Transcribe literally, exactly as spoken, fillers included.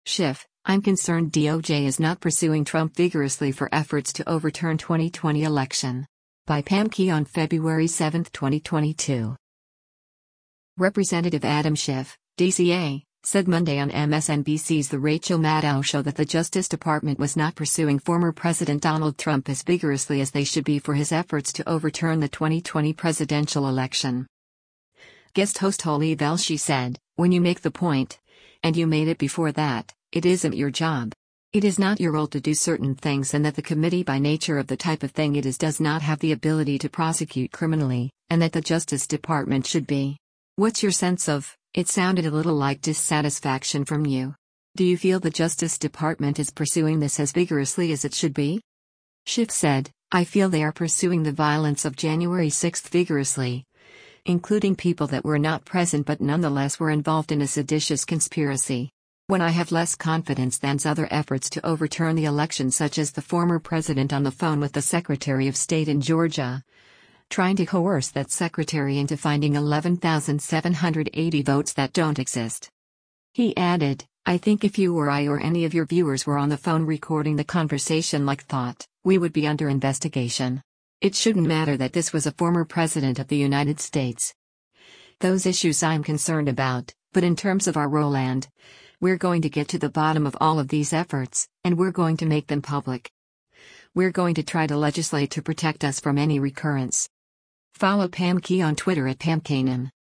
Schiff, I'm concerned D O J is not pursuing Trump vigorously for efforts to overturn twenty twenty election. By Pam Key on February seventh, twenty twenty-two. Representative Adam Schiff, D C A, said Monday on M S N B C's The Rachel Maddow Show that the Justice Department was not pursuing former President Donald Trump as vigorously as they should be for his efforts to overturn the twenty twenty presidential election. Guest host Holly Velshi said, "When you make the point, and you made it before that, it isn't your job. It is not your role to do certain things, and that the committee, by nature of the type of thing it is, does not have the ability to prosecute criminally, and that the Justice Department should be. What's your sense of?" It sounded a little like dissatisfaction from you. Do you feel the Justice Department is pursuing this as vigorously as it should be? Schiff said, "I feel they are pursuing the violence of January sixth vigorously, including people that were not present but nonetheless were involved in a seditious conspiracy. When I have less confidence than other efforts to overturn the election, such as the former president on the phone with the Secretary of State in Georgia, trying to coerce that secretary into finding eleven thousand seven hundred eighty votes that don't exist." He added, "I think if you or I or any of your viewers were on the phone recording the conversation like thought, we would be under investigation. It shouldn't matter that this was a former president of the United States. Those issues I'm concerned about, but in terms of our role, and we're going to get to the bottom of all of these efforts, and we're going to make them public. We're going to try to legislate to protect us from any recurrence." Follow Pam Key on Twitter at Pam Kanan.